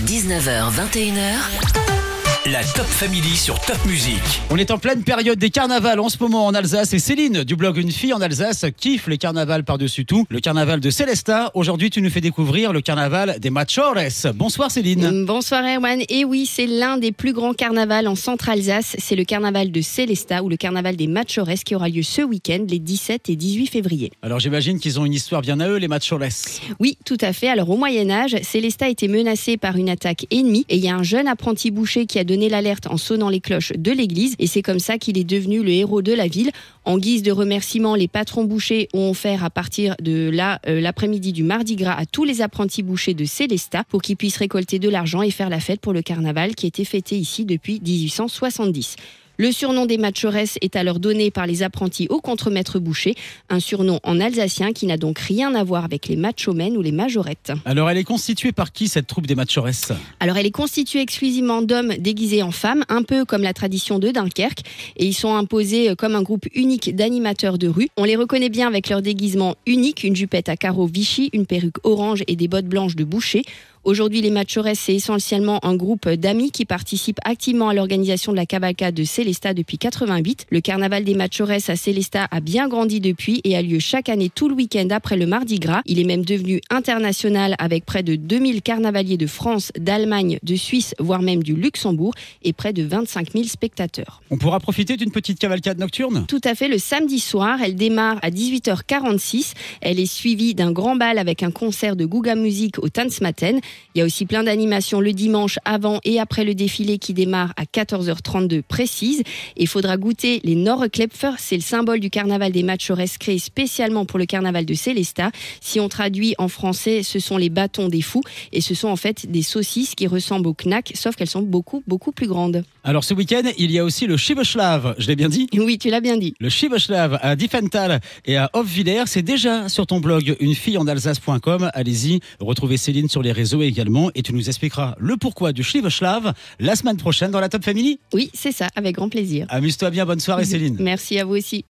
19h, 21h. La Top Family sur Top Music. On est en pleine période des carnavals en ce moment en Alsace et Céline du blog Une fille en Alsace kiffe les carnavals par-dessus tout. Le carnaval de Sélestat. Aujourd'hui, tu nous fais découvrir le carnaval des Machores. Bonsoir Céline. Bonsoir Erwan. Et oui, c'est l'un des plus grands carnavals en Centre-Alsace. C'est le carnaval de Sélestat ou le carnaval des Machores qui aura lieu ce week-end, les 17 et 18 février. Alors j'imagine qu'ils ont une histoire bien à eux, les Machores. Oui, tout à fait. Alors au Moyen-Âge, Sélestat était menacé par une attaque ennemie et il y a un jeune apprenti boucher qui a donné l'alerte en sonnant les cloches de l'église et c'est comme ça qu'il est devenu le héros de la ville. En guise de remerciement, les patrons bouchers ont offert à partir de là, l'après-midi du Mardi Gras à tous les apprentis bouchers de Sélestat pour qu'ils puissent récolter de l'argent et faire la fête pour le carnaval qui était fêté ici depuis 1870. Le surnom des Machores est alors donné par les apprentis au contremaître boucher, un surnom en alsacien qui n'a donc rien à voir avec les machomen ou les majorettes. Alors elle est constituée par qui cette troupe des Machores ? Alors elle est constituée exclusivement d'hommes déguisés en femmes, un peu comme la tradition de Dunkerque, et ils sont imposés comme un groupe unique d'animateurs de rue. On les reconnaît bien avec leur déguisement unique, une jupette à carreaux Vichy, une perruque orange et des bottes blanches de boucher. Aujourd'hui, les Machores, c'est essentiellement un groupe d'amis qui participent activement à l'organisation de la cavalcade de Sélestat depuis 88. Le carnaval des Machores à Sélestat a bien grandi depuis et a lieu chaque année tout le week-end après le Mardi Gras. Il est même devenu international avec près de 2000 carnavaliers de France, d'Allemagne, de Suisse, voire même du Luxembourg et près de 25 000 spectateurs. On pourra profiter d'une petite cavalcade nocturne ? Tout à fait, le samedi soir, elle démarre à 18h46. Elle est suivie d'un grand bal avec un concert de Guga Musik au Tanzmatten. Il y a aussi plein d'animations le dimanche avant et après le défilé qui démarre à 14h32 précise. Et il faudra goûter les Norreklepfer, c'est le symbole du carnaval des Machores créé spécialement pour le carnaval de Sélestat. Si on traduit en français, ce sont les bâtons des fous et ce sont en fait des saucisses qui ressemblent aux knack, sauf qu'elles sont beaucoup plus grandes. Alors ce week-end, il y a aussi le Schiebeschlav, je l'ai bien dit ? Oui, tu l'as bien dit. Le Schiebeschlav à Diffenthal et à Hofwiller, c'est déjà sur ton blog unefilleenalsace.com. Allez-y, retrouvez Céline sur les réseaux également et tu nous expliqueras le pourquoi du Schiebeschlav la semaine prochaine dans la Top Family. Oui, c'est ça, avec grand plaisir. Amuse-toi bien, bonne soirée Céline. Merci à vous aussi.